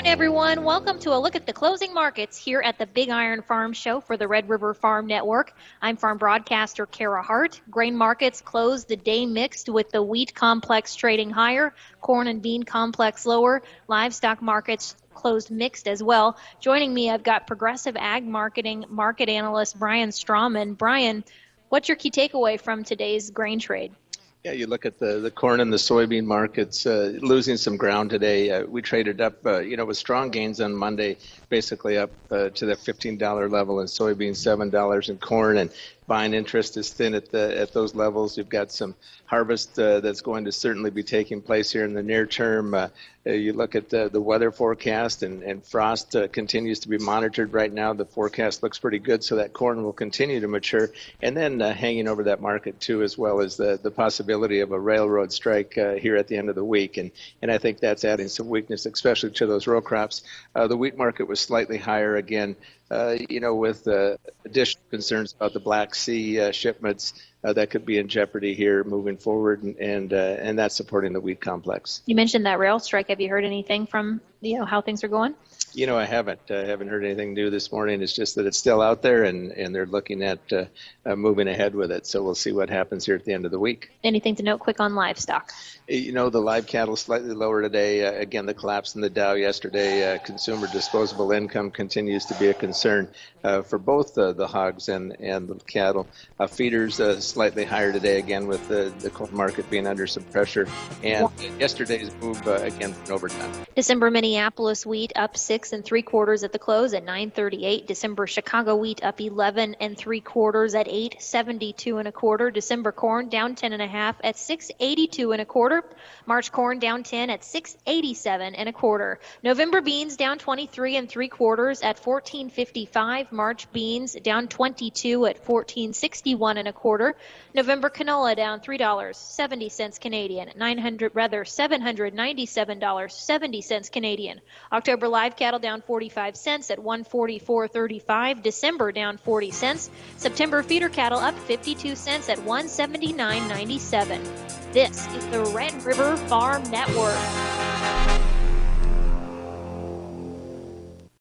everyone. Welcome to a look at the closing markets here at the Big Iron Farm Show for the Red River Farm Network. I'm farm broadcaster Kara Hart. Grain markets closed the day mixed with the wheat complex trading higher, corn and bean complex lower. Livestock markets closed mixed as well. Joining me, I've got Progressive Ag Marketing market analyst Brian Strawman. Brian, what's your key takeaway from today's grain trade? Yeah, you look at the corn and the soybean markets losing some ground today. We traded up, with strong gains on Monday, basically up to the $15 level in soybeans, $7 in corn, and buying interest is thin at those levels. You've got some harvest that's going to certainly be taking place here in the near term. You look at the weather forecast, and frost continues to be monitored right now. The forecast looks pretty good, so that corn will continue to mature. And then hanging over that market, too, as well as the possibility of a railroad strike here at the end of the week. And I think that's adding some weakness, especially to those row crops. The wheat market was slightly higher again, with additional concerns about the Black Sea shipments that could be in jeopardy here moving forward, and that's supporting the wheat complex. You mentioned that rail strike. Have you heard anything from how things are going? I haven't heard anything new this morning. It's just that it's still out there, and they're looking at moving ahead with it. So we'll see what happens here at the end of the week. Anything to note quick on livestock? The live cattle slightly lower today. Again, the collapse in the Dow yesterday. Consumer disposable income continues to be a concern for both the hogs and the cattle. Feeders slightly higher today, again, with the corn market being under some pressure. And yesterday's move, again, overdone. December Minneapolis wheat up 6 3/4 at the close at 9.38. December Chicago wheat up 11 3/4 at 8.72 1/4. December corn down 10 1/2 at 6.82 1/4. March corn down 10 at 6.87 1/4. November beans down 23 3/4 at 14.55. March beans down 22 at 14.61 1/4. November canola down $3.70 Canadian, $797.70 Canadian. October live cattle down 45 cents at 144.35. December down 40 cents. September feeder cattle up 52 cents at 179.97. This is the Red River Farm Network.